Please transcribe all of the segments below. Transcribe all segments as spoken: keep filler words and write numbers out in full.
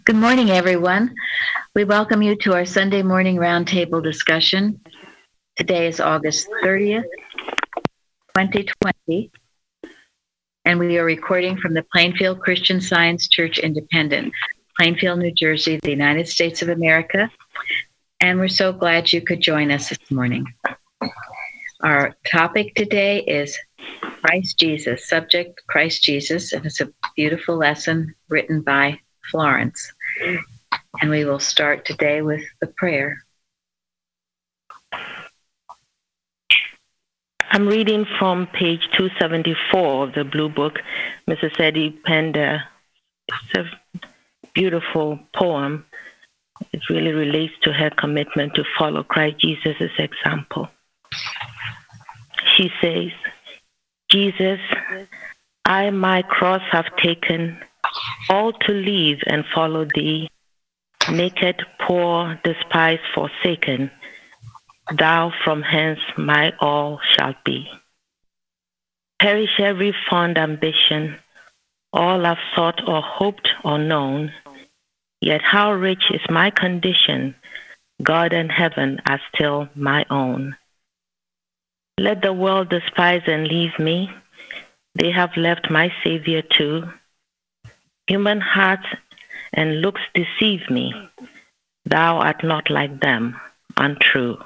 Good morning, everyone. We welcome you to our Sunday morning roundtable discussion. Today is August thirtieth, twenty twenty, and we are recording from the Plainfield Christian Science Church Independent, Plainfield, New Jersey, the United States of America, and we're so glad you could join us this morning. Our topic today is Christ Jesus, subject Christ Jesus, and it's a beautiful lesson written by Florence. And we will start today with the prayer. I'm reading from page two seventy-four of the Blue Book. Missus Eddie penned a, it's a beautiful poem. It really relates to her commitment to follow Christ Jesus' example. She says, Jesus, I my cross have taken, all to leave and follow thee, naked, poor, despised, forsaken, thou from hence my all shalt be. Perish every fond ambition, all I've sought or hoped or known, yet how rich is my condition, God and heaven are still my own. Let the world despise and leave me, they have left my Savior too. Human hearts and looks deceive me, thou art not like them, untrue.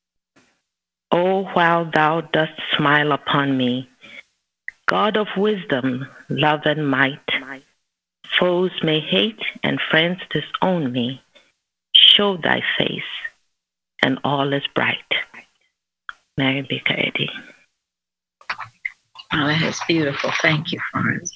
O while thou dost smile upon me, God of wisdom, love and might, foes may hate and friends disown me, show thy face, and all is bright. Mary Baker Eddy. Oh, that is beautiful. Thank you, Florence.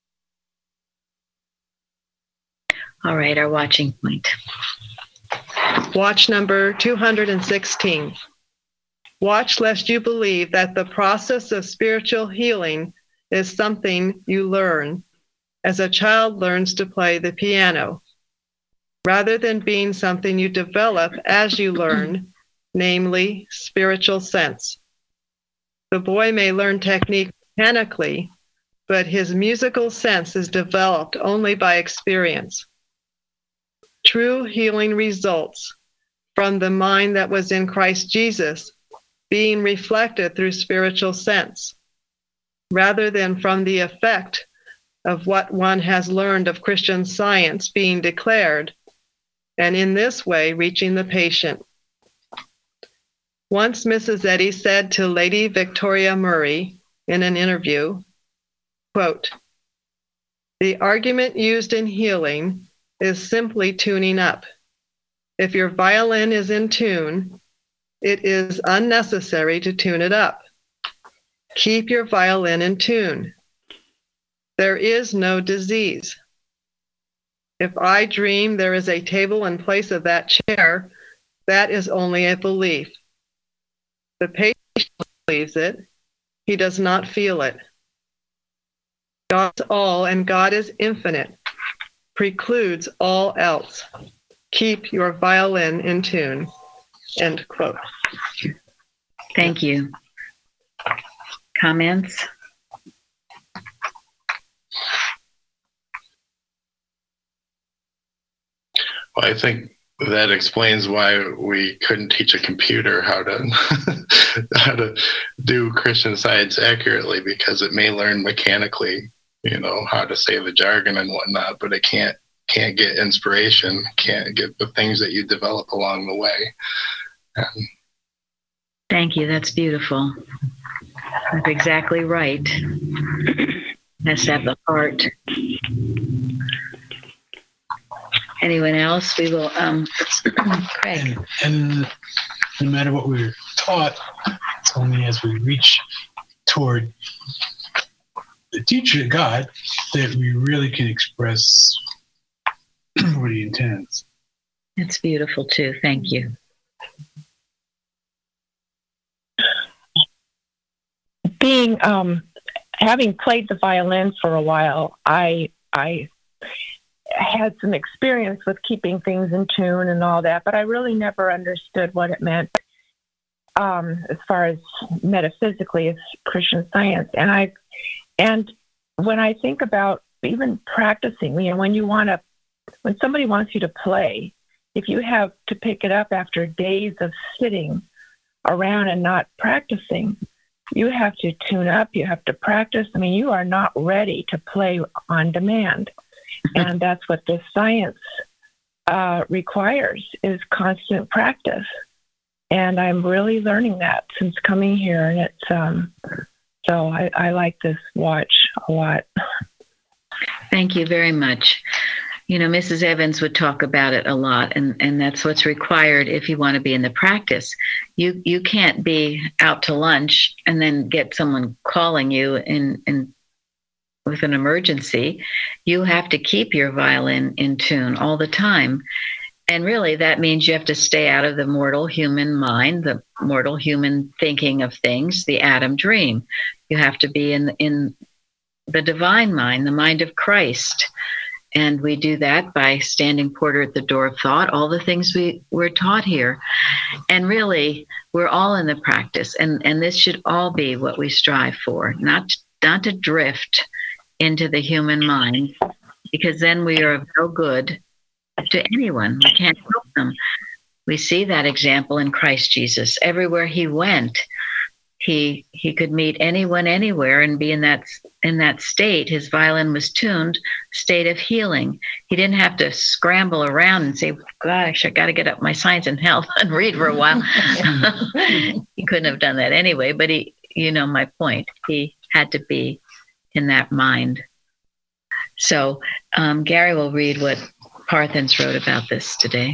All right, our watching point. Watch number two hundred sixteen. Watch lest you believe that the process of spiritual healing is something you learn as a child learns to play the piano, rather than being something you develop as you learn, namely spiritual sense. The boy may learn technique mechanically, but his musical sense is developed only by experience. True healing results from the mind that was in Christ Jesus being reflected through spiritual sense, rather than from the effect of what one has learned of Christian Science being declared, and in this way reaching the patient. Once Missus Eddy said to Lady Victoria Murray in an interview, quote, "The argument used in healing is simply tuning up. If your violin is in tune, it is unnecessary to tune it up. Keep your violin in tune. There is no disease. If I dream there is a table in place of that chair, that is only a belief. The patient believes it. He does not feel it. God's all and God is infinite, precludes all else. Keep your violin in tune." End quote. Thank you. Comments? Well, I think that explains why we couldn't teach a computer how to how to do Christian Science accurately, because it may learn mechanically, you know, how to say the jargon and whatnot, but it can't can't get inspiration, can't get the things that you develop along the way. Um, Thank you. That's beautiful. That's exactly right. Has to have the heart. Anyone else? We will, um, Craig. And, and no matter what we're taught, it's only as we reach toward the teacher, God, that we really can express what he intends. That's beautiful too. Thank you. Being, um, having played the violin for a while, I, I had some experience with keeping things in tune and all that, but I really never understood what it meant um, as far as metaphysically as Christian Science. And I, and when I think about even practicing, you know, when you want to when somebody wants you to play, if you have to pick it up after days of sitting around and not practicing, you have to tune up, you have to practice. I mean, you are not ready to play on demand. And that's what this science uh, requires, is constant practice. And I'm really learning that since coming here. And it's, um, so I, I like this watch a lot. Thank you very much. You know, Missus Evans would talk about it a lot, and, and that's what's required if you want to be in the practice. You you can't be out to lunch and then get someone calling you in, in with an emergency. You have to keep your violin in tune all the time. And really, that means you have to stay out of the mortal human mind, the mortal human thinking of things, the Adam dream. You have to be in in the divine mind, the mind of Christ. And we do that by standing porter at the door of thought, all the things we we're taught here. And really, we're all in the practice. And, and this should all be what we strive for, not, not to drift into the human mind, because then we are of no good to anyone. We can't help them. We see that example in Christ Jesus. Everywhere he went, he he could meet anyone anywhere and be in that in that state. His violin was tuned, state of healing. He didn't have to scramble around and say, gosh, I got to get up my science and health and read for a while. He couldn't have done that anyway, but he, you know my point. He had to be in that mind. So um, Gary will read what Parthens wrote about this today.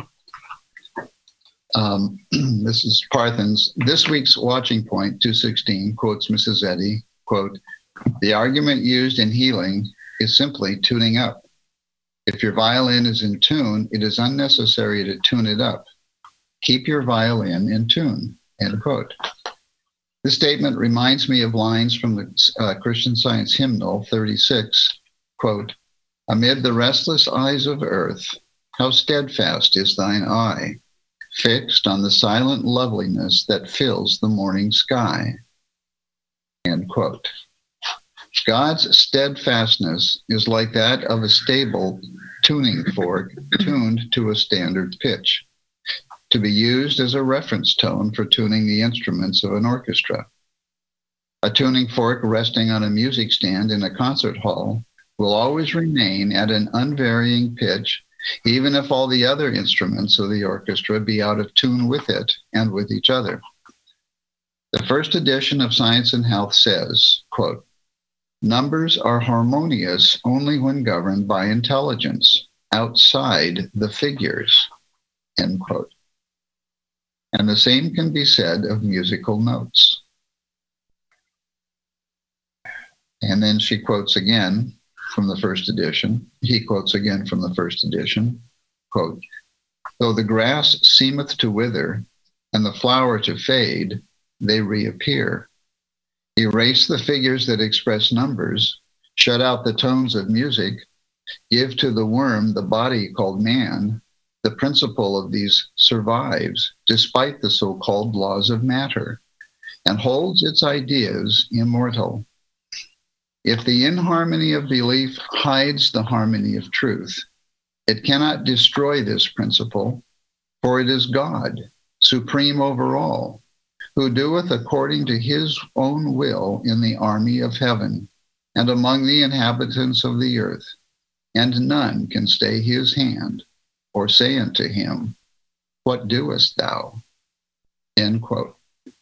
Um, this is Parthens. This week's Watching Point two sixteen quotes Missus Eddy, quote, "The argument used in healing is simply tuning up. If your violin is in tune, it is unnecessary to tune it up. Keep your violin in tune," end quote. This statement reminds me of lines from the uh, Christian Science hymnal thirty-six, quote, "Amid the restless eyes of earth, how steadfast is thine eye, fixed on the silent loveliness that fills the morning sky," end quote. God's steadfastness is like that of a stable tuning fork tuned to a standard pitch, to be used as a reference tone for tuning the instruments of an orchestra. A tuning fork resting on a music stand in a concert hall will always remain at an unvarying pitch, even if all the other instruments of the orchestra be out of tune with it and with each other. The first edition of Science and Health says, quote, "Numbers are harmonious only when governed by intelligence, outside the figures," end quote. And the same can be said of musical notes. And then she quotes again from the first edition. He quotes again from the first edition, quote, "Though the grass seemeth to wither and the flower to fade, they reappear. Erase the figures that express numbers, shut out the tones of music, give to the worm the body called man, the principle of these survives despite the so-called laws of matter, and holds its ideas immortal. If the inharmony of belief hides the harmony of truth, it cannot destroy this principle, for it is God, supreme over all, who doeth according to his own will in the army of heaven and among the inhabitants of the earth, and none can stay his hand or say unto him, What doest thou?" End quote.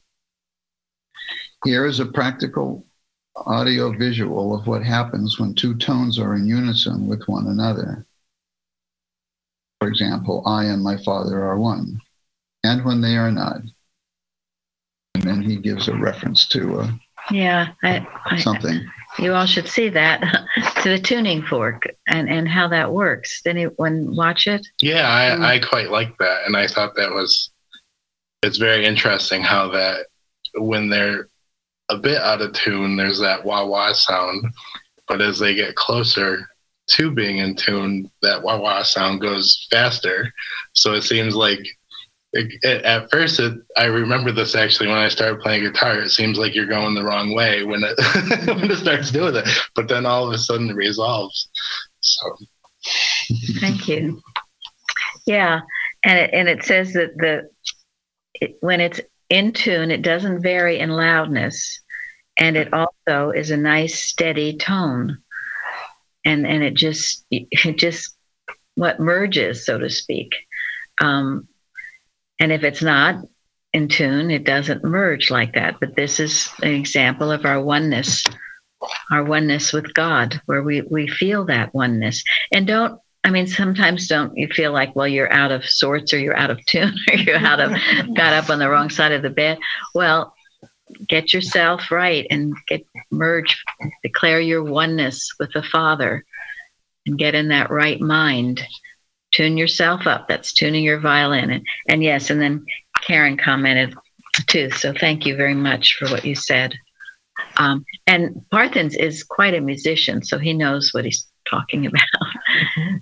Here is a practical audio visual of what happens when two tones are in unison with one another. For example, I and my Father are one, and when they are not. And then he gives a reference to uh, yeah, I, I, something. You all should see that, to the tuning fork and, and how that works. Did anyone watch it? Yeah, I, Mm. I quite liked that. And I thought that was, it's very interesting how that when they're a bit out of tune, there's that wah wah sound, but as they get closer to being in tune, that wah wah sound goes faster. So it seems like it, it, at first, it, I remember this actually when I started playing guitar. It seems like you're going the wrong way when it when it starts doing it, but then all of a sudden it resolves. So Thank you. Yeah, and it, and it says that the it, when it's in tune, it doesn't vary in loudness, and it also is a nice steady tone, and and it just it just what merges, so to speak. Um, and if it's not in tune, it doesn't merge like that. But this is an example of our oneness, our oneness with God, where we we feel that oneness. And don't, I mean, sometimes don't you feel like, well, you're out of sorts, or you're out of tune, or you're out of, got up on the wrong side of the bed. Well, get yourself right and get merge, declare your oneness with the Father, and get in that right mind. Tune yourself up. That's tuning your violin. And, and yes, and then Karen commented too. So thank you very much for what you said. Um, and Parthens is quite a musician, so he knows what he's talking about. Mm-hmm.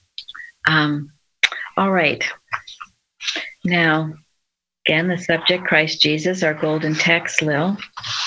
um, all right. Now, again, the subject, Christ Jesus, our golden text, Lil.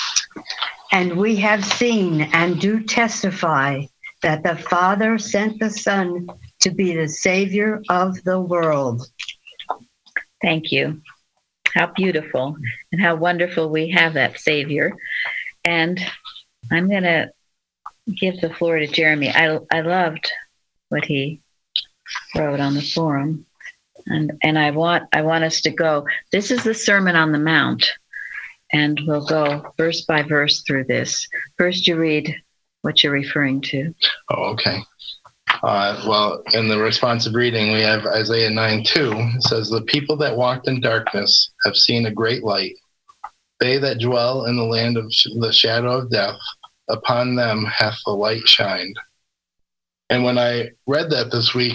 And we have seen and do testify that the Father sent the Son to be the Savior of the world. Thank you. How beautiful and how wonderful we have that Savior. And I'm going to give the floor to Jeremy. I I loved what he wrote on the forum. And and I want I want us to go. This is the Sermon on the Mount. And we'll go verse by verse through this. First, you read what you're referring to. Oh, okay. Uh, well, in the responsive reading, we have Isaiah nine two. It says, "The people that walked in darkness have seen a great light. They that dwell in the land of sh- the shadow of death, upon them hath the light shined." And when I read that this week,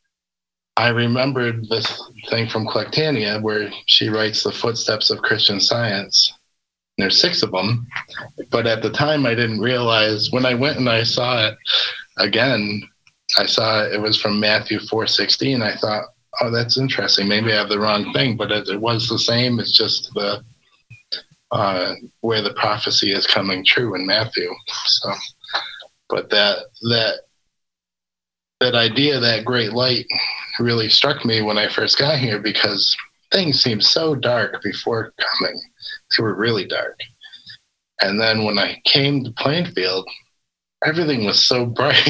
I remembered this thing from Collectania, where she writes the footsteps of Christian Science. There's six of them, but at the time I didn't realize. When I went and I saw it again, I saw it was from Matthew four sixteen. I thought, oh, that's interesting. Maybe I have the wrong thing, but it, it was the same. It's just the uh, where the prophecy is coming true in Matthew. So, but that that that idea, that great light, really struck me when I first got here, because things seemed so dark before coming. They were really dark. And then when I came to Plainfield, everything was so bright.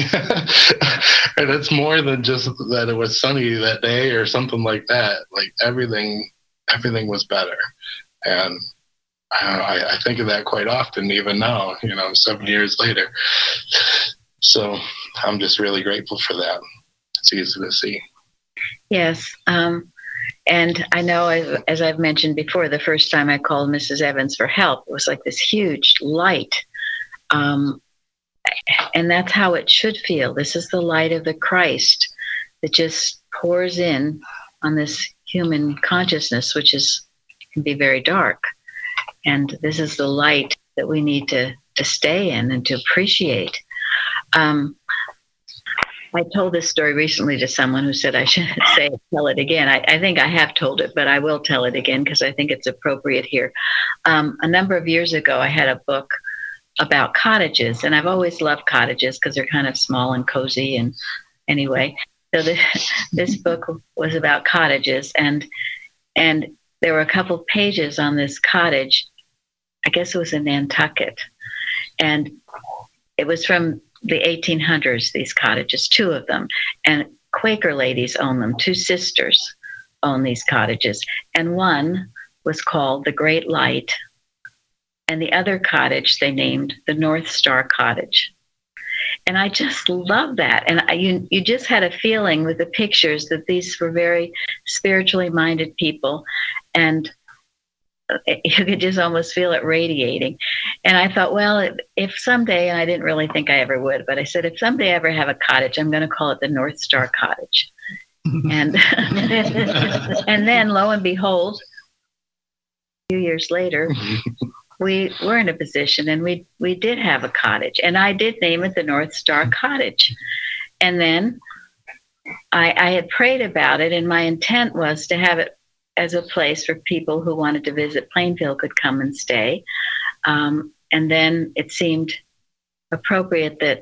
And it's more than just that it was sunny that day or something like that. Like everything, everything was better. And I, I think of that quite often, even now, you know, seven years later. So I'm just really grateful for that. It's easy to see. Yes. Um, and I know, as, as I've mentioned before, the first time I called Missus Evans for help, it was like this huge light. Um, and that's how it should feel. This is the light of the Christ that just pours in on this human consciousness, which is can be very dark. And this is the light that we need to, to stay in and to appreciate. Um, I told this story recently to someone who said I shouldn't say tell it again. I, I think I have told it, but I will tell it again because I think it's appropriate here. Um, a number of years ago, I had a book about cottages, and I've always loved cottages because they're kind of small and cozy. And anyway, so the, this book was about cottages, and and there were a couple of pages on this cottage. I guess it was in Nantucket, and it was from the eighteen hundreds, these cottages, two of them. And Quaker ladies own them. Two sisters own these cottages. And one was called the Great Light. And the other cottage they named the North Star Cottage. And I just love that. And I, you, you just had a feeling with the pictures that these were very spiritually minded people. And you could just almost feel it radiating. And I thought, well, if someday, and I didn't really think I ever would, but I said, if someday I ever have a cottage, I'm going to call it the North Star Cottage. and and then lo and behold, a few years later, we were in a position and we, we did have a cottage. And I did name it the North Star Cottage. And then I, I had prayed about it, and my intent was to have it as a place for people who wanted to visit Plainfield could come and stay. Um, and then it seemed appropriate that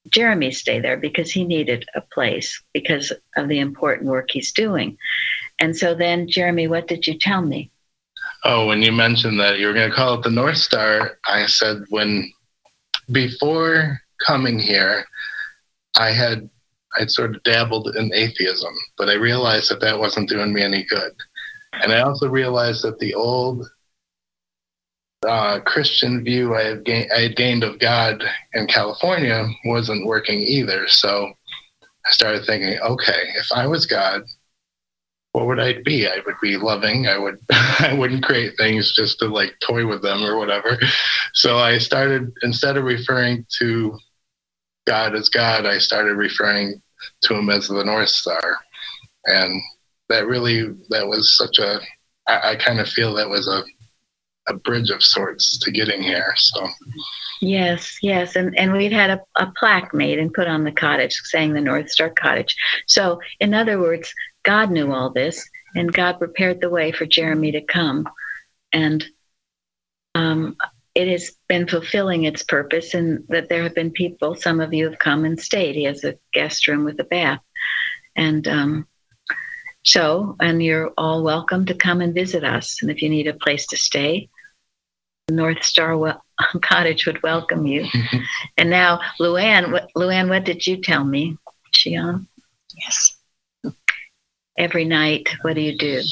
Jeremy stay there because he needed a place because of the important work he's doing. And so then, Jeremy, what did you tell me? Oh, when you mentioned that you were going to call it the North Star, I said when before coming here, I had I'd sort of dabbled in atheism, but I realized that that wasn't doing me any good. And I also realized that the old uh, Christian view I had, ga- I had gained of God in California wasn't working either. So I started thinking, okay, if I was God, what would I be? I would be loving. I would, I wouldn't create things just to like toy with them or whatever. So I started, instead of referring to God as God, I started referring to him as the North Star. And that really, that was such a, I, I kind of feel that was a, a bridge of sorts to getting here. So. Yes, yes. And, and we'd had a, a plaque made and put on the cottage saying the North Star Cottage. So in other words, God knew all this and God prepared the way for Jeremy to come. And um, it has been fulfilling its purpose, and that there have been people, some of you have come and stayed. He has a guest room with a bath. And um, so, and you're all welcome to come and visit us. And if you need a place to stay, the North Star well, Cottage would welcome you. And now, Luann, what, Luann, what did you tell me? Is she on? Yes. Every night, what do you do?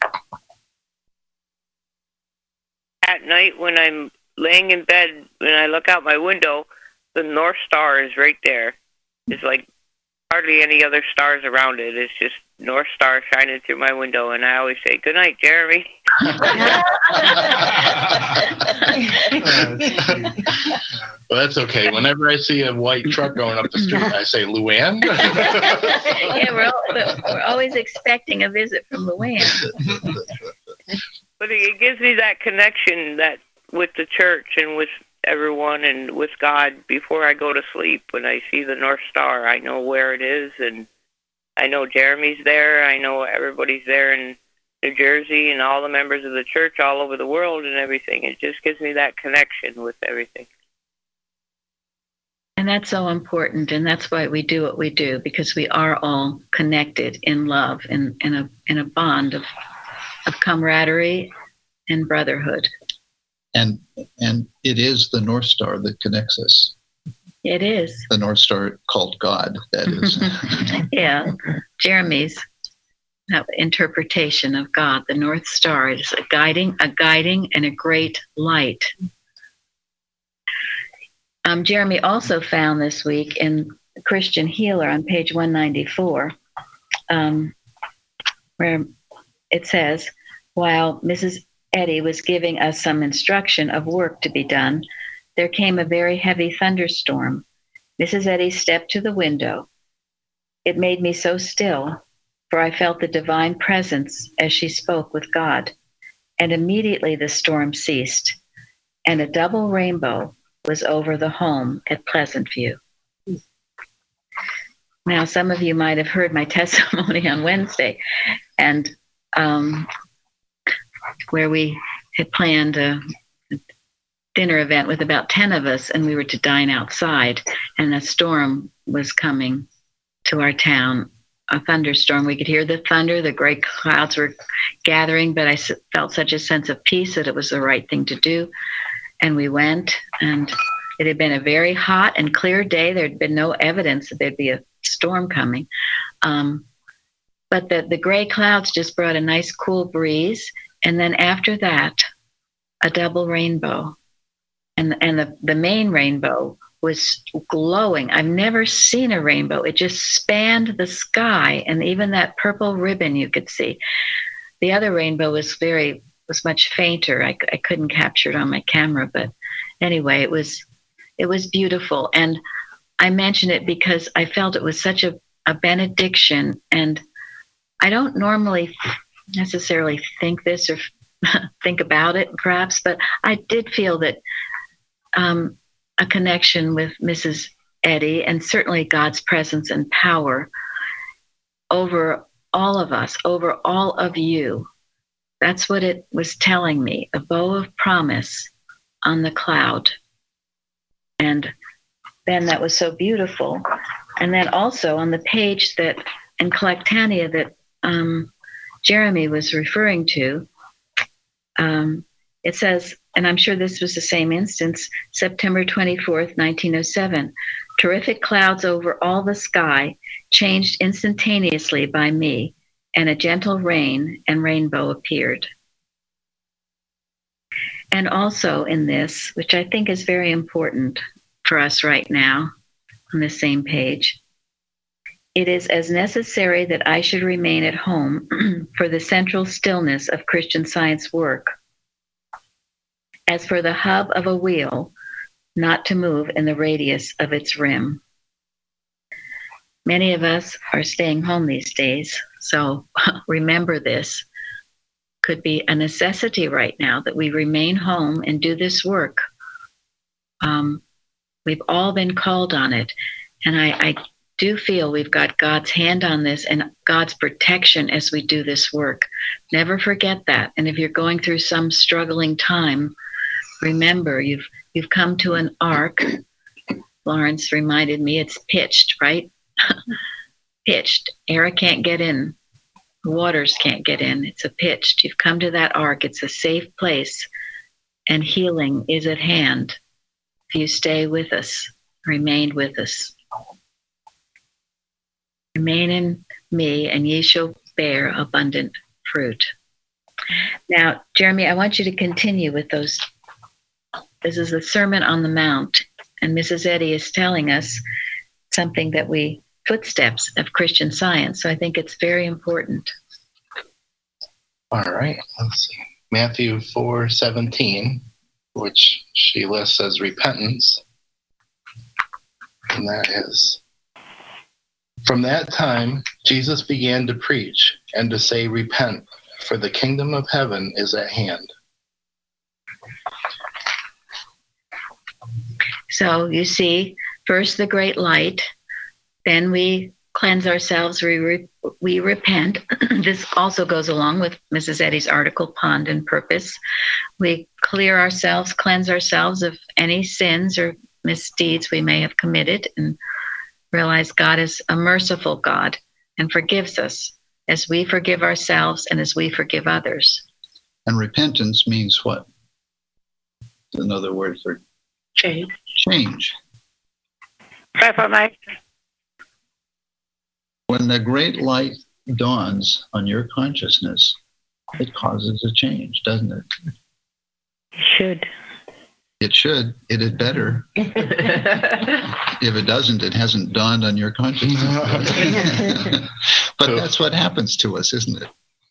At night when I'm laying in bed, when I look out my window, the North Star is right there. It's like hardly any other stars around it. It's just North Star shining through my window, and I always say, "Good night, Jeremy." Well, that's okay. Whenever I see a white truck going up the street, I say, Luann? Yeah, we're, all, we're always expecting a visit from Luann. But it gives me that connection that with the church and with everyone and with God before I go to sleep. When I see the North Star, I know where it is, and I know Jeremy's there. I know everybody's there in New Jersey and all the members of the church all over the world and everything. It just gives me that connection with everything. And that's so important, and that's why we do what we do, because we are all connected in love and in, in a in a bond of of camaraderie and brotherhood. And and it is the North Star that connects us. It is. The North Star called God, that is. Yeah. Jeremy's interpretation of God, the North Star, is a guiding, a guiding and a great light. Um, Jeremy also found this week in Christian Healer on page one ninety-four, um, where it says, while Missus Eddy was giving us some instruction of work to be done, there came a very heavy thunderstorm. Missus Eddy stepped to the window. It made me so still, for I felt the divine presence as she spoke with God. And immediately the storm ceased, and a double rainbow was over the home at Pleasant View. Now, some of you might have heard my testimony on Wednesday, and um, where we had planned a dinner event with about ten of us, and we were to dine outside, and a storm was coming to our town, a thunderstorm. We could hear the thunder, the gray clouds were gathering, but I felt such a sense of peace that it was the right thing to do. And we went, and it had been a very hot and clear day. There had been no evidence that there'd be a storm coming. Um, but the, the gray clouds just brought a nice cool breeze. And then after that, a double rainbow. And, and the, the main rainbow was glowing. I've never seen a rainbow. It just spanned the sky, and even that purple ribbon you could see. The other rainbow was very was much fainter. I, I couldn't capture it on my camera, but anyway, it was it was beautiful. And I mention it because I felt it was such a, a benediction. And I don't normally necessarily think this or think about it, perhaps, but I did feel that um, a connection with Missus Eddy, and certainly God's presence and power over all of us, over all of you. That's what it was telling me, a bow of promise on the cloud. And Ben, that was so beautiful. And then also on the page that in Collectania that um, Jeremy was referring to, um, it says, and I'm sure this was the same instance, September twenty-fourth, nineteen oh seven, terrific clouds over all the sky changed instantaneously by me, and a gentle rain and rainbow appeared. And also in this, which I think is very important for us right now, on the same page, it is as necessary that I should remain at home for the central stillness of Christian Science work as for the hub of a wheel not to move in the radius of its rim. Many of us are staying home these days, so remember this. Could be a necessity right now that we remain home and do this work. Um, we've all been called on it, and I, I do feel we've got God's hand on this and God's protection as we do this work. Never forget that. And if you're going through some struggling time, remember you've you've come to an ark. Lawrence reminded me it's pitched, right? Pitched. Air can't get in. Waters can't get in. It's a pitched. You've come to that ark. It's a safe place, and healing is at hand if you stay with us, remain with us. Remain in me, and ye shall bear abundant fruit. Now, Jeremy, I want you to continue with those. This is the Sermon on the Mount, and Missus Eddy is telling us something that we footsteps of Christian Science. So I think it's very important. All right. Let's see. Matthew four seventeen, which she lists as repentance. And that is, from that time, Jesus began to preach and to say, repent, for the kingdom of heaven is at hand. So you see, first the great light, then we cleanse ourselves, we, re- we repent. This also goes along with Missus Eddy's article, Pond and Purpose. We clear ourselves, cleanse ourselves of any sins or misdeeds we may have committed, and realize God is a merciful God and forgives us as we forgive ourselves and as we forgive others. And repentance means what? Another word for change. Change. When the great light dawns on your consciousness, it causes a change, doesn't it? It should. It should. It had better. If it doesn't, it hasn't dawned on your consciousness. But that's what happens to us, isn't it?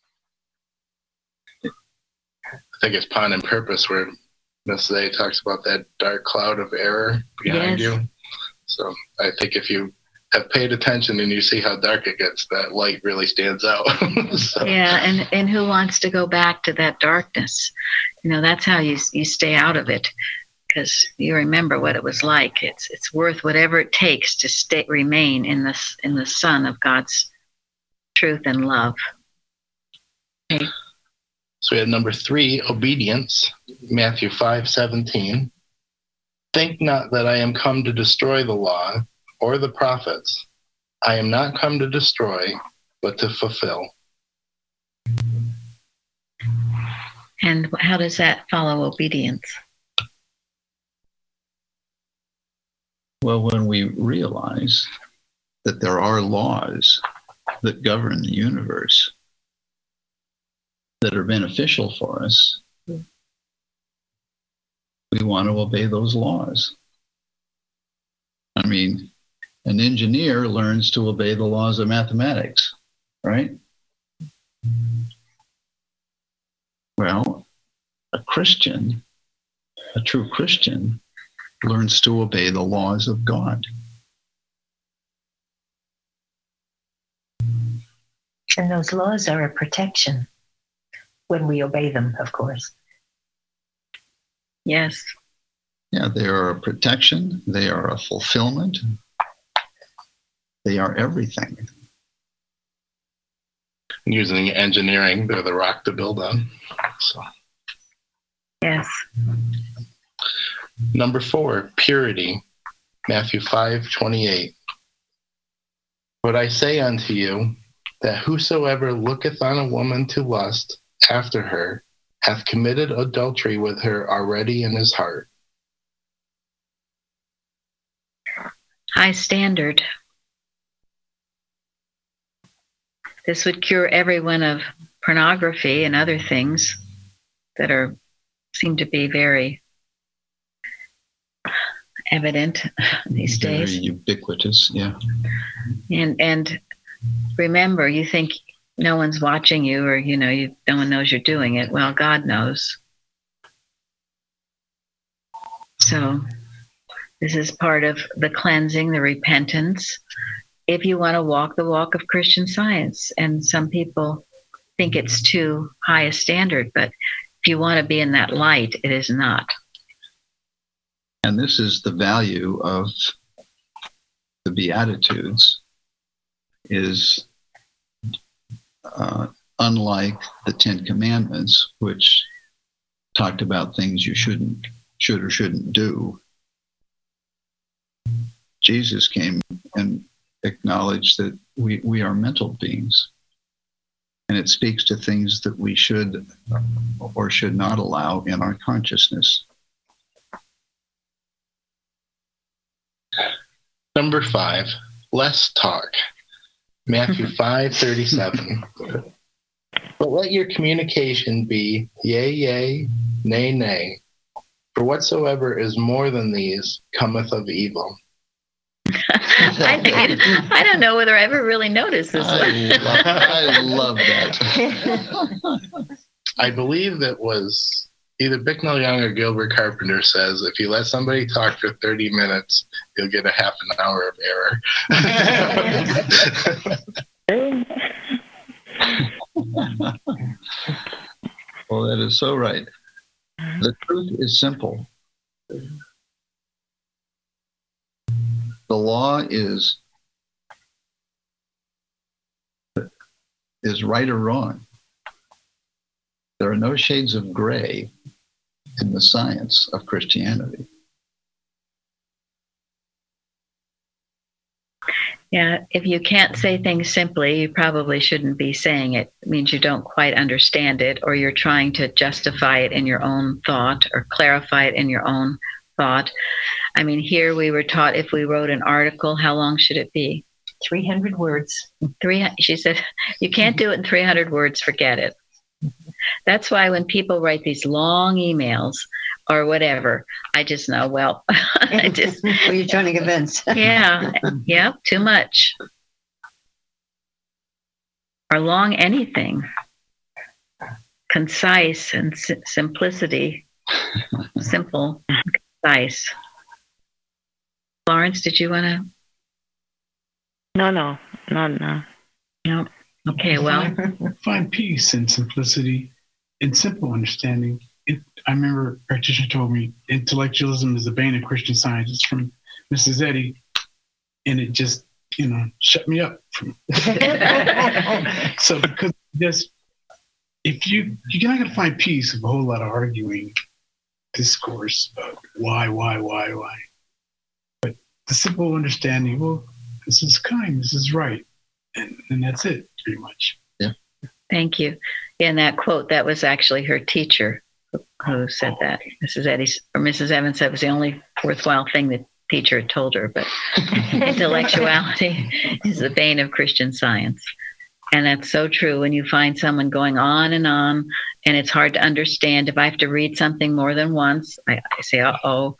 I think it's Pond and Purpose where Miss A talks about that dark cloud of error behind Yes. you. So I think if you have paid attention and you see how dark it gets, that light really stands out. So. Yeah, and, and who wants to go back to that darkness? You know, that's how you you stay out of it, because you remember what it was like. It's it's worth whatever it takes to stay remain in this in the sun of God's truth and love. Okay. So we had number three, obedience, Matthew five seventeen. Think not that I am come to destroy the law or the prophets. I am not come to destroy, but to fulfill. And how does that follow obedience? Well, when we realize that there are laws that govern the universe that are beneficial for us, we want to obey those laws. I mean, an engineer learns to obey the laws of mathematics, right? Well, a Christian, a true Christian, learns to obey the laws of God. And those laws are a protection when we obey them, of course. Yes. Yeah, they are a protection. They are a fulfillment. They are everything. Using engineering, they're the rock to build on. So. Yes. Number four, purity, Matthew five twenty-eight. But I say unto you, that whosoever looketh on a woman to lust after her hath committed adultery with her already in his heart. High standard. This would cure everyone of pornography and other things that are seem to be very evident these Very days. ubiquitous, yeah. And and remember, you think no one's watching you, or you know, you no one knows you're doing it. Well, God knows. So this is part of the cleansing, the repentance. If you want to walk the walk of Christian Science, and some people think it's too high a standard, but if you want to be in that light, it is not. And this is the value of the Beatitudes, is uh, unlike the Ten Commandments, which talked about things you shouldn't, should or shouldn't do. Jesus came and acknowledged that we, we are mental beings. And it speaks to things that we should or should not allow in our consciousness. Number five, less talk. Matthew five thirty-seven. But let your communication be yea, yea, nay, nay. For whatsoever is more than these cometh of evil. I, think, I don't know whether I ever really noticed this I one. love, I love that. I believe it was either Bicknell Young or Gilbert Carpenter says, if you let somebody talk for thirty minutes, you'll get a half an hour of error. Well, that is so right. The truth is simple. The law is is right or wrong. There are no shades of gray in the science of Christianity. Yeah, if you can't say things simply, you probably shouldn't be saying it. It means you don't quite understand it, or you're trying to justify it in your own thought or clarify it in your own thought. I mean, here we were taught if we wrote an article, how long should it be? three hundred words. Three. She said, you can't do it in three hundred words, forget it. That's why when people write these long emails or whatever, I just know, well, I just. What are you trying to convince? Yeah, yeah, too much. Or long anything. Concise and si- simplicity. Simple, concise. Florence, did you want to? No, no, no, no. No. Okay, well. Find peace and simplicity in simple understanding. It, I remember a practitioner told me intellectualism is the bane of Christian Science. It's from Missus Eddy, and it just, you know, shut me up. From so because this, if you you're not going to find peace with a whole lot of arguing, discourse about why, why, why, why. But the simple understanding, well, this is kind, this is right, and, and that's it, pretty much. Yeah. Thank you. In that quote, that was actually her teacher who said that. Missus Eddy or Missus Evans said it was the only worthwhile thing the teacher had told her. But intellectuality is the bane of Christian Science. And that's so true. When you find someone going on and on, and it's hard to understand. If I have to read something more than once, I, I say, uh-oh.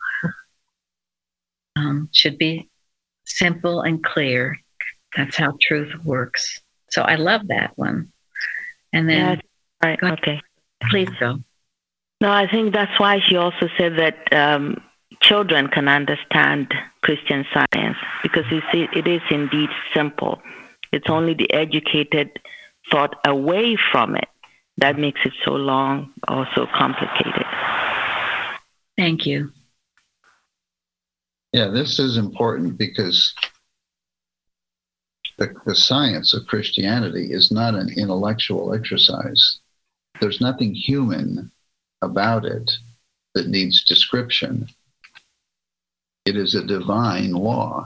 Um, should be simple and clear. That's how truth works. So I love that one. And then, Yeah, right, go ahead. okay. Please go. No, I think that's why she also said that um, children can understand Christian Science, because you see, it is indeed simple. It's only the educated thought away from it that makes it so long or so complicated. Thank you. Yeah, this is important because the, the science of Christianity is not an intellectual exercise. There's nothing human about it that needs description. It is a divine law.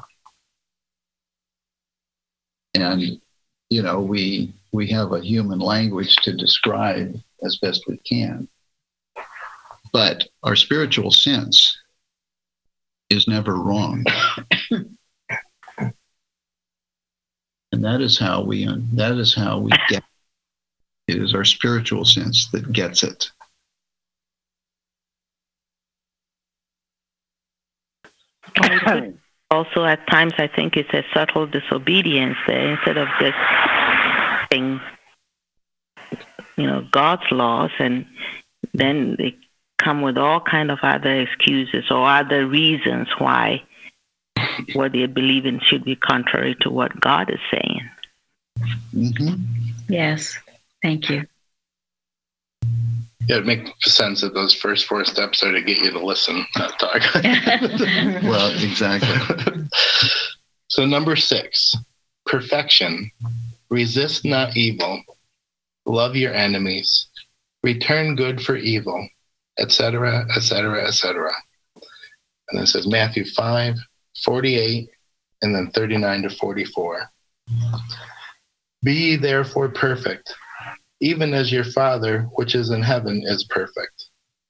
And, you know, we we have a human language to describe as best we can. But our spiritual sense is never wrong. And that is how we that is how we get it. It is our spiritual sense that gets it. Also, at times, I think it's a subtle disobedience there. Instead of just saying, you know, God's laws, and then they come with all kind of other excuses or other reasons why what they believe in should be contrary to what God is saying. Mm-hmm. Yes, thank you. Yeah, it makes sense that those first four steps are to get you to listen, not talk. Well, exactly. So number six, perfection. Resist not evil. Love your enemies. Return good for evil, et cetera, et cetera, et cetera. And then it says Matthew five, forty-eight, and then thirty-nine to forty-four. Be ye therefore perfect, even as your Father which is in heaven is perfect.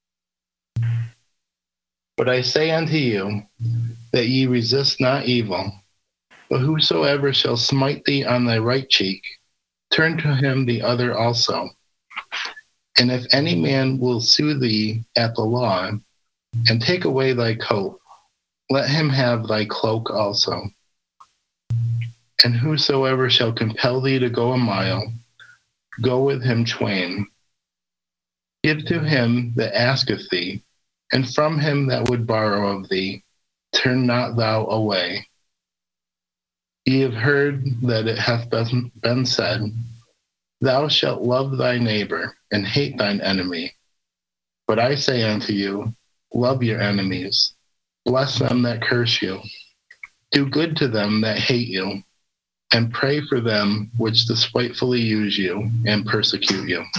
But I say unto you, that ye resist not evil, but whosoever shall smite thee on thy right cheek, turn to him the other also. And if any man will sue thee at the law, and take away thy coat, let him have thy cloak also. And whosoever shall compel thee to go a mile, go with him twain. Give to him that asketh thee, and from him that would borrow of thee, turn not thou away. Ye have heard that it hath been said, Thou shalt love thy neighbor, and hate thine enemy. But I say unto you, love your enemies, bless them that curse you, do good to them that hate you, and pray for them which despitefully use you and persecute you.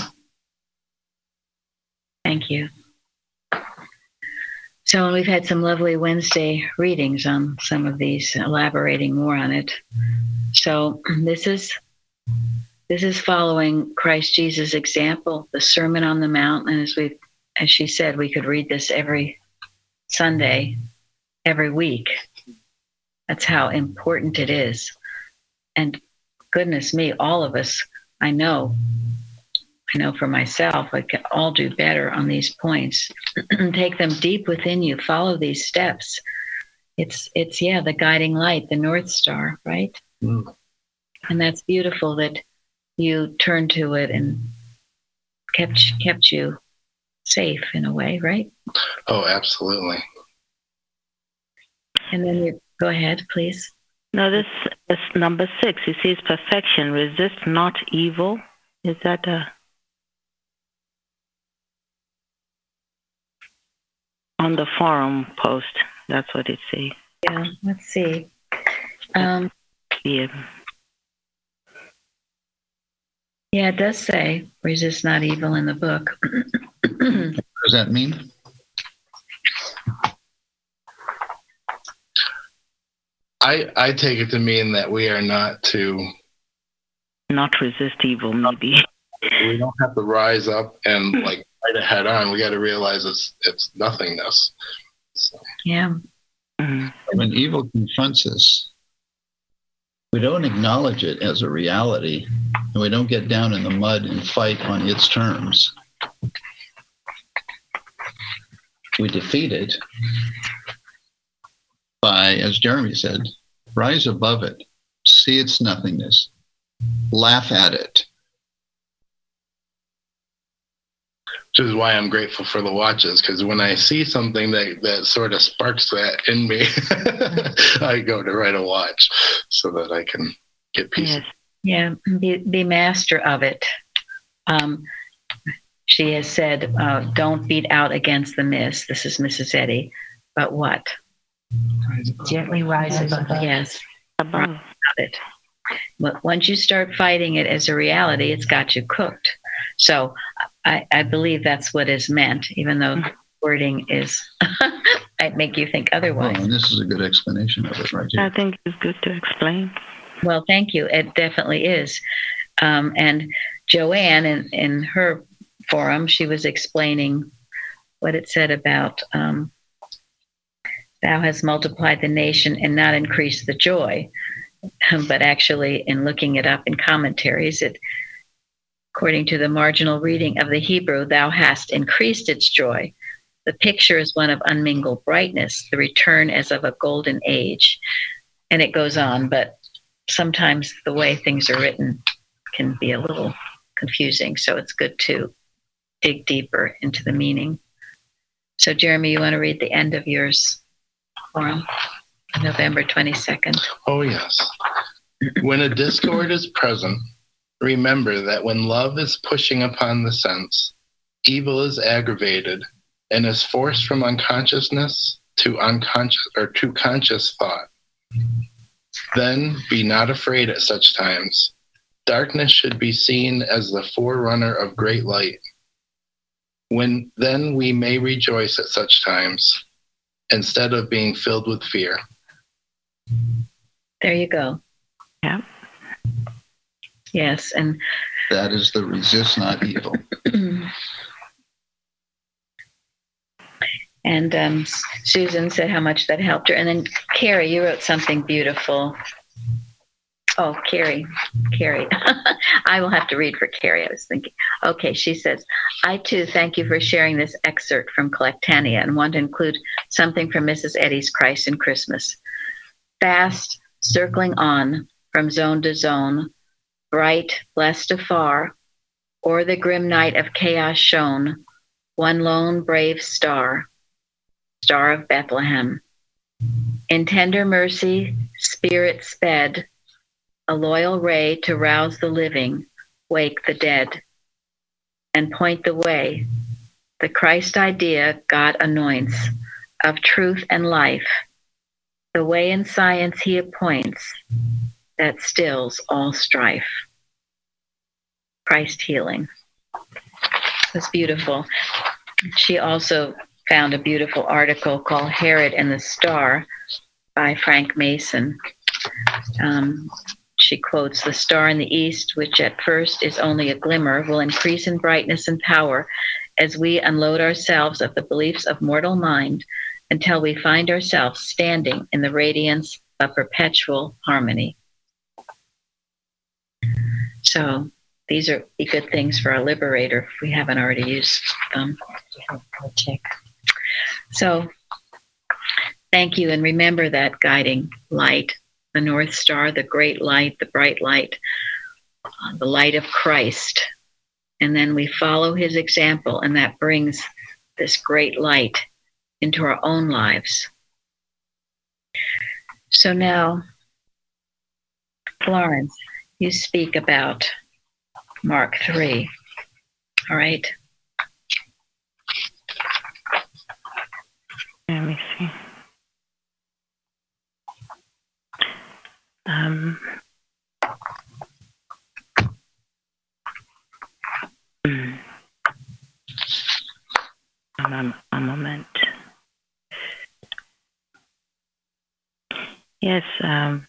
Thank you. So we've had some lovely Wednesday readings on some of these, elaborating more on it. So this is this is following Christ Jesus' example, the Sermon on the Mount, and as we, as she said, we could read this every Sunday, every week. That's how important it is. And goodness me, all of us, I know, I know for myself, I can all do better on these points. Take them deep within you. Follow these steps. It's, it's yeah, the guiding light, the North Star, right? Mm. And that's beautiful that you turned to it and kept kept you safe in a way, right? Oh, absolutely. And then you go ahead, please. No, this is number six. It says perfection. Resist not evil. Is that a... on the forum post? That's what it says. Yeah, let's see. Um, yeah. Yeah, it does say resist not evil in the book. What does that mean? I, I take it to mean that we are not to... Not resist evil, maybe. We don't have to rise up and like fight it head on. We got to realize it's it's nothingness. So. Yeah. When evil confronts us, we don't acknowledge it as a reality, and we don't get down in the mud and fight on its terms. We defeat it by, as Jeremy said, rise above it, see its nothingness, laugh at it. Which is why I'm grateful for the watches, because when I see something that, that sort of sparks that in me, I go to write a watch so that I can get peace. Yes. Yeah, be, be master of it. Um, she has said, uh, don't beat out against the miss. This is Missus Eddy. But what? Gently rise above it. Yes. Above it. But once you start fighting it as a reality, it's got you cooked. So I, I believe that's what is meant, even though wording is might make you think Oh, otherwise. and this is a good explanation of it right here. I think it's good to explain. Well, thank you. It definitely is. Um, and Joanne, in, in her forum, she was explaining what it said about um, thou hast multiplied the nation and not increased the joy. But actually, in looking it up in commentaries, it, according to the marginal reading of the Hebrew, thou hast increased its joy. The picture is one of unmingled brightness, the return as of a golden age. And it goes on, but sometimes the way things are written can be a little confusing. So it's good to dig deeper into the meaning. So, Jeremy, you want to read the end of yours forum, November twenty-second? Oh, yes. When a discord is present, remember that when love is pushing upon the sense, evil is aggravated and is forced from unconsciousness to unconscious or to conscious thought. Then be not afraid at such times. Darkness should be seen as the forerunner of great light. When then we may rejoice at such times, instead of being filled with fear. There you go. Yeah. Yes, and That is the resist not evil. and um, Susan said how much that helped her. And then Carrie, you wrote something beautiful. Oh, Carrie, Carrie. I will have to read for Carrie, I was thinking. Okay, she says, I too thank you for sharing this excerpt from Collectania and want to include something from Missus Eddy's Christ and Christmas. Fast, circling on from zone to zone, bright, blessed afar, o'er the grim night of chaos shone, one lone brave star, Star of Bethlehem. In tender mercy, spirit sped, a loyal ray to rouse the living, wake the dead, and point the way, the Christ idea God anoints, of truth and life, the way in science he appoints, that stills all strife. Christ healing. It's beautiful. She also found a beautiful article called Herod and the Star by Frank Mason. Um, she quotes, the star in the east, which at first is only a glimmer, will increase in brightness and power as we unload ourselves of the beliefs of mortal mind until we find ourselves standing in the radiance of perpetual harmony. So these are good things for our liberator if we haven't already used them. I'll check. So thank you, and remember that guiding light, the North Star, the great light, the bright light, uh, the light of Christ. And then we follow his example, and that brings this great light into our own lives. So now, Florence, you speak about Mark three. All right. Let me see. Um, a, a moment. Yes. Um,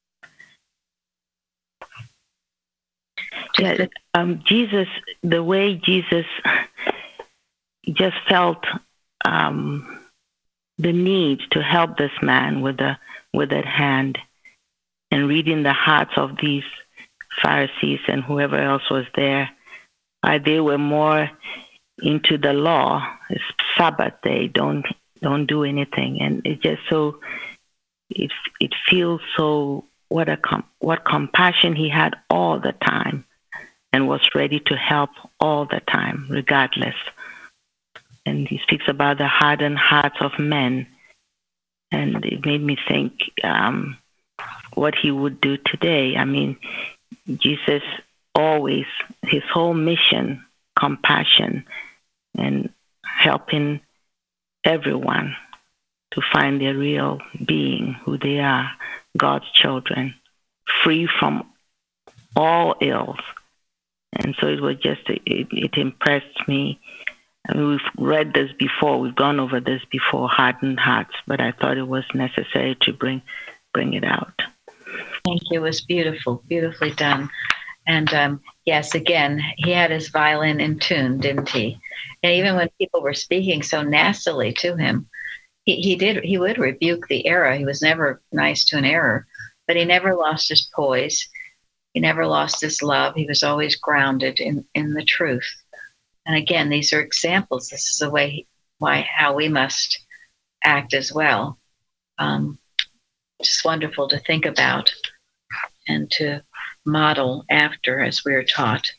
yeah, um, Jesus, the way Jesus just felt um, the need to help this man with the with that hand, and reading the hearts of these Pharisees and whoever else was there. Uh, they were more into the law. It's Sabbath day. Don't don't do anything, and it just so it it feels so what a com- what compassion he had all the time, and was ready to help all the time, regardless. And he speaks about the hardened hearts of men, and it made me think um, what he would do today. I mean, Jesus always, his whole mission, compassion, and helping everyone to find their real being, who they are, God's children, free from all ills. And so it was just, it, it impressed me I mean, we've read this before, we've gone over this before, hardened hearts, but I thought it was necessary to bring bring it out. Thank you. It was beautiful, beautifully done. And um, yes, again, he had his violin in tune, didn't he? And even when people were speaking so nastily to him, he, he did he would rebuke the error. He was never nice to an error, but he never lost his poise. He never lost his love. He was always grounded in, in the truth. And again, these are examples. This is the way why how we must act as well. Um, just wonderful to think about and to model after as we are taught.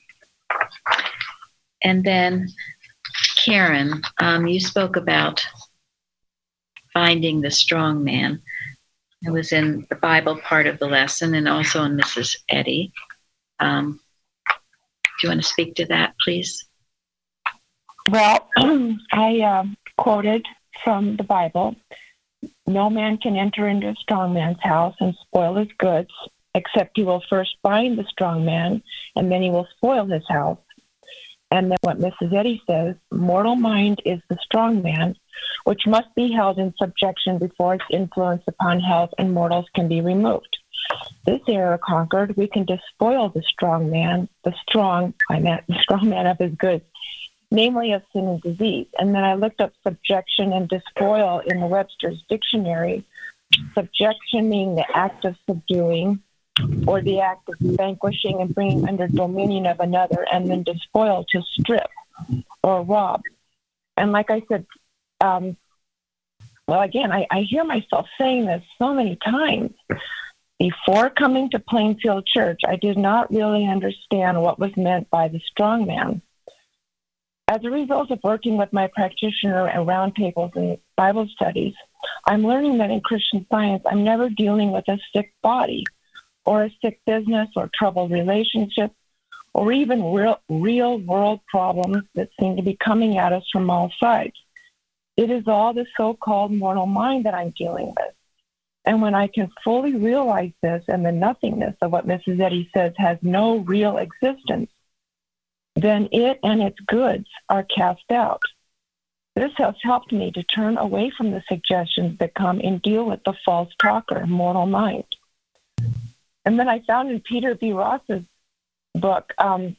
And then, Karen, um, you spoke about finding the strong man. It was in the Bible part of the lesson and also in Missus Eddy. Um, do you want to speak to that, please? Well, I uh, quoted from the Bible, "No man can enter into a strong man's house and spoil his goods, except he will first bind the strong man, and then he will spoil his house." And then what Missus Eddy says, "Mortal mind is the strong man, which must be held in subjection before its influence upon health and mortals can be removed. This error conquered, we can despoil the strong man, the strong, I meant the strong man of his goods, namely of sin and disease." And then I looked up subjection and despoil in the Webster's dictionary. Subjection meaning the act of subduing or the act of vanquishing and bringing under dominion of another, and then despoil, to strip or rob. And like I said, um, well, again, I, I hear myself saying this so many times. Before coming to Plainfield Church, I did not really understand what was meant by the strong man. As a result of working with my practitioner at roundtables and Bible studies, I'm learning that in Christian Science, I'm never dealing with a sick body or a sick business or troubled relationship or even real, real world problems that seem to be coming at us from all sides. It is all the so-called mortal mind that I'm dealing with. And when I can fully realize this and the nothingness of what Missus Eddy says has no real existence, then it and its goods are cast out. This has helped me to turn away from the suggestions that come and deal with the false talker, mortal mind. And then I found in Peter B. Ross's book, um,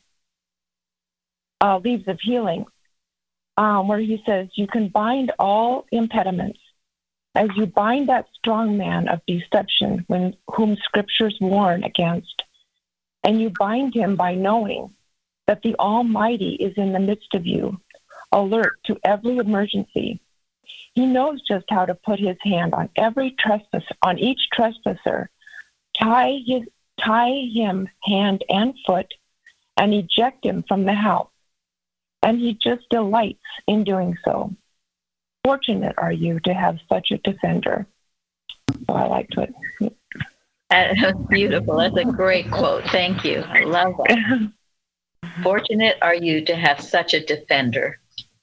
uh, Leaves of Healing, um, where he says, you can bind all impediments as you bind that strong man of deception when, whom scriptures warn against. And you bind him by knowing that the Almighty is in the midst of you, alert to every emergency. He knows just how to put his hand on every trespass, on each trespasser, tie his, tie him hand and foot, and eject him from the house. And he just delights in doing so. Fortunate are you to have such a defender. So I liked it. That's beautiful. That's a great quote. Thank you. I love that. Fortunate are you to have such a defender.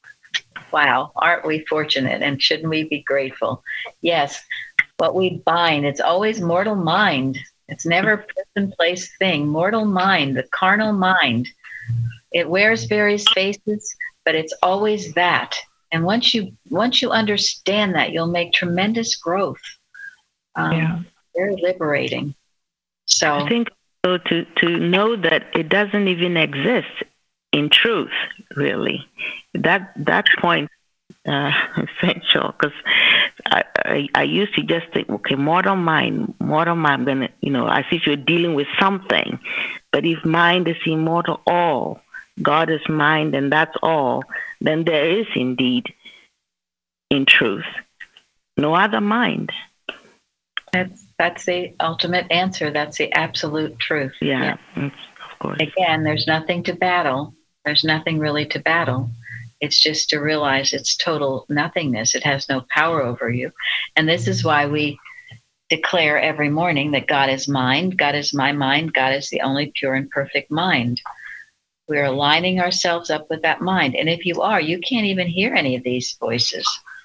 Wow, aren't we fortunate, and shouldn't we be grateful? Yes, what we bind, it's always mortal mind. It's never person, place, thing. Mortal mind, the carnal mind. It wears various faces, but it's always that. And once you once you understand that, you'll make tremendous growth. Um, yeah. Very liberating. So I think so to, to know that it doesn't even exist in truth, really. That that point uh, essential, because I, I I used to just think, okay, mortal mind, mortal mind, I'm gonna, you know, as if you're dealing with something. But if mind is immortal, all, God is mind, and that's all, then there is indeed, in truth, no other mind. That's that's the ultimate answer. That's the absolute truth. Yeah, yeah. Of course. Again, there's nothing to battle. There's nothing really to battle. It's just to realize it's total nothingness. It has no power over you. And this is why we declare every morning that God is mind, God is my mind, God is the only pure and perfect mind. We're aligning ourselves up with that mind. And if you are, you can't even hear any of these voices.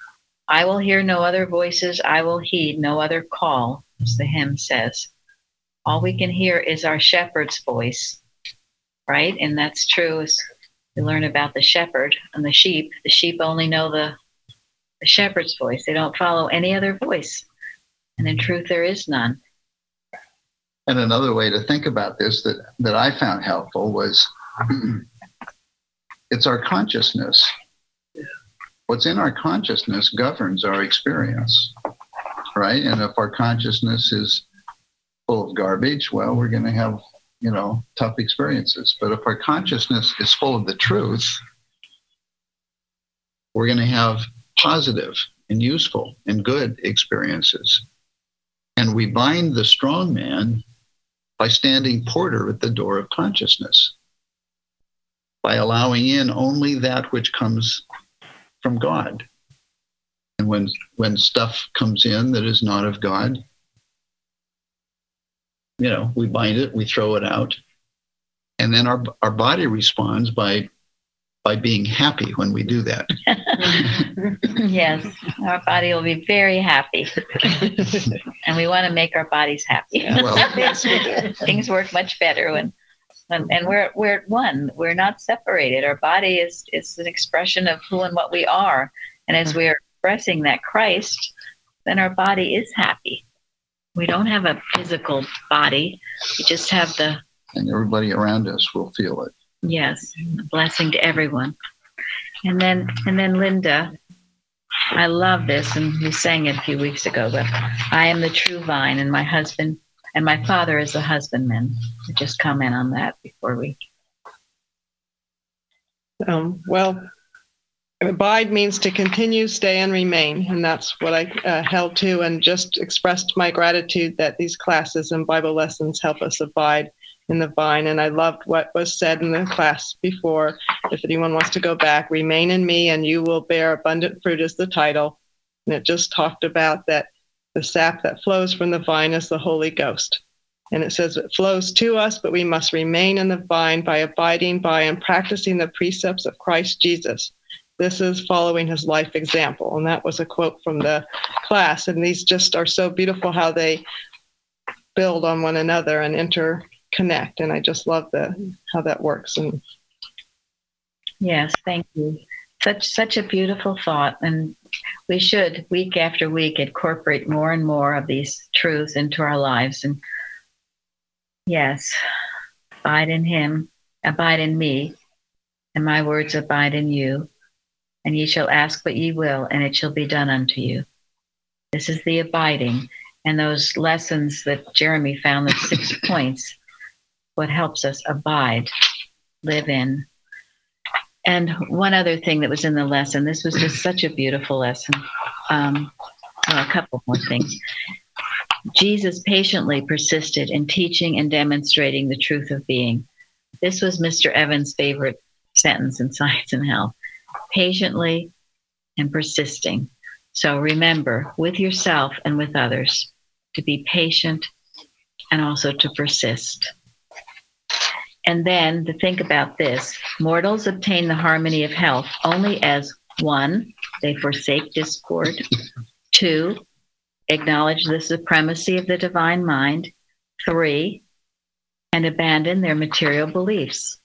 I will hear no other voices. I will heed no other call, as the hymn says. All we can hear is our shepherd's voice, right? And that's true as we learn about the shepherd and the sheep. The sheep only know the, the shepherd's voice. They don't follow any other voice. And in truth, there is none. And another way to think about this that, that I found helpful was it's our consciousness. What's in our consciousness governs our experience, right? And if our consciousness is full of garbage, well, we're going to have, you know, tough experiences. But if our consciousness is full of the truth, we're going to have positive and useful and good experiences. And we bind the strong man by standing porter at the door of consciousness, by allowing in only that which comes from God. And when when stuff comes in that is not of God, you know, we bind it, we throw it out. And then our our body responds by by being happy when we do that. Yes, our body will be very happy. And we want to make our bodies happy. Well, yes, we do. Things work much better when, when and we're we're at one. We're not separated. Our body is is an expression of who and what we are. And as we are expressing that Christ, then our body is happy. We don't have a physical body. We just have the and everybody around us will feel it. Yes, a blessing to everyone. And then, and then Linda, I love this, and we sang it a few weeks ago, but I am the true vine, and my husband, and my father is the husbandman. Just comment on that before we. Um, well, abide means to continue, stay, and remain. And that's what I uh, held to and just expressed my gratitude that these classes and Bible lessons help us abide in the vine. And I loved what was said in the class before. If anyone wants to go back, remain in me and you will bear abundant fruit is the title. And it just talked about that the sap that flows from the vine is the Holy Ghost. And it says it flows to us, but we must remain in the vine by abiding by and practicing the precepts of Christ Jesus. This is following his life example. And that was a quote from the class. And these just are so beautiful how they build on one another and inter connect, and I just love the how that works. And yes, thank you. Such such a beautiful thought, and we should week after week incorporate more and more of these truths into our lives. And yes, abide in him, abide in me, and my words abide in you. And ye shall ask what ye will, and it shall be done unto you. This is the abiding, and those lessons that Jeremy found, the six points. What helps us abide, live in. And one other thing that was in the lesson, this was just such a beautiful lesson. Um, well, a couple more things. Jesus patiently persisted in teaching and demonstrating the truth of being. This was Mister Evans' favorite sentence in Science and Health. Patiently and persisting. So remember, with yourself and with others, to be patient and also to persist. And then to think about this, mortals obtain the harmony of health only as one, they forsake discord, two, acknowledge the supremacy of the divine mind, three, and abandon their material beliefs.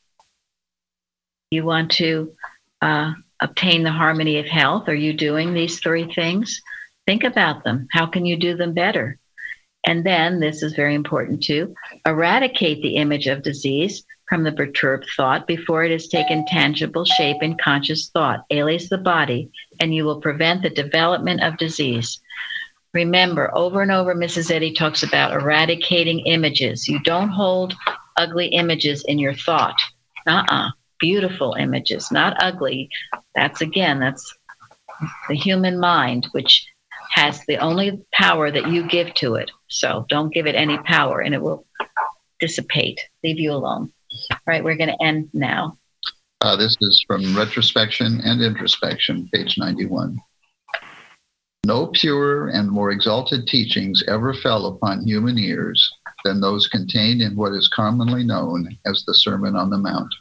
You want to uh, obtain the harmony of health? Are you doing these three things? Think about them. How can you do them better? And then, this is very important too, eradicate the image of disease from the perturbed thought before it has taken tangible shape in conscious thought, alias the body, and you will prevent the development of disease. Remember, over and over, Missus Eddy talks about eradicating images. You don't hold ugly images in your thought. Uh-uh. Beautiful images, not ugly. That's, again, that's the human mind, which has the only power that you give to it. So don't give it any power and it will dissipate, leave you alone. All right, we're going to end now. Uh, this is from Retrospection and Introspection, page ninety-one. No purer and more exalted teachings ever fell upon human ears than those contained in what is commonly known as the Sermon on the Mount.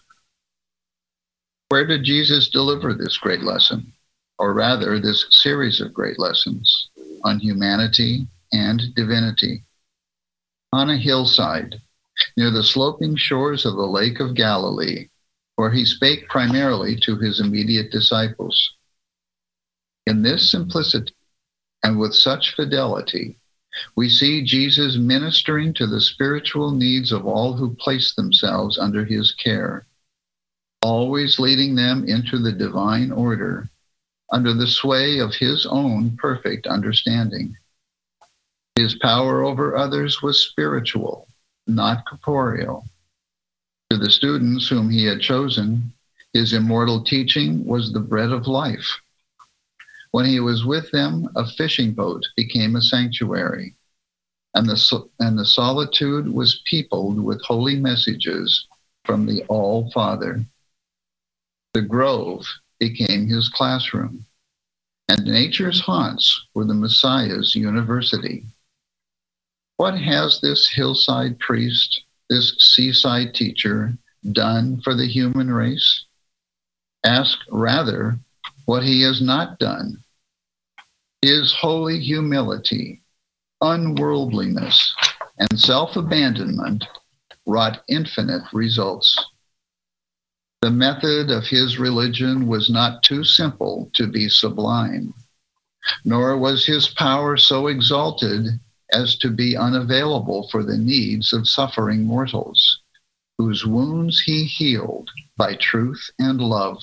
Where did Jesus deliver this great lesson? Or rather, this series of great lessons on humanity and divinity? On a hillside, near the sloping shores of the Lake of Galilee, where he spake primarily to his immediate disciples. In this simplicity and with such fidelity, we see Jesus ministering to the spiritual needs of all who place themselves under his care, always leading them into the divine order under the sway of his own perfect understanding. His power over others was spiritual, not corporeal. To the students whom he had chosen, his immortal teaching was the bread of life. When he was with them, a fishing boat became a sanctuary, and the, and the solitude was peopled with holy messages from the All-Father. The grove became his classroom, and nature's haunts were the Messiah's university. What has this hillside priest, this seaside teacher, done for the human race? Ask rather what he has not done. His holy humility, unworldliness, and self-abandonment wrought infinite results. The method of his religion was not too simple to be sublime, nor was his power so exalted as to be unavailable for the needs of suffering mortals, whose wounds he healed by truth and love.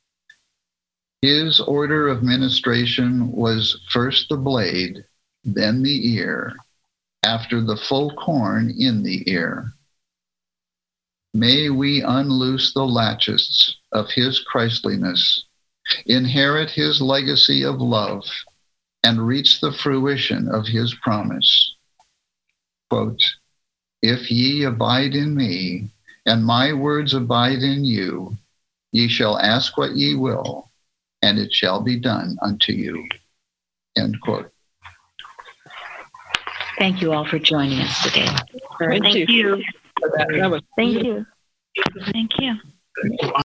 His order of ministration was first the blade, then the ear, after the full corn in the ear. May we unloose the latchets of his Christliness, inherit his legacy of love, and reach the fruition of his promise. Quote, if ye abide in me, and my words abide in you, ye shall ask what ye will, and it shall be done unto you. End quote. Thank you all for joining us today. Thank, Thank you. you. That was Thank you. Thank you.